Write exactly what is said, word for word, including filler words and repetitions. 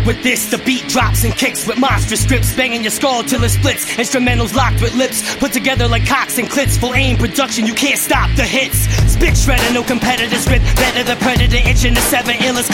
With this, the beat drops and kicks with monstrous scripts, banging your skull till it splits. Instrumentals locked with lips, put together like cocks and clits. Full aim production, you can't stop the hits. Spit shredder, no competitors grip. Better the predator, itching the seven illest.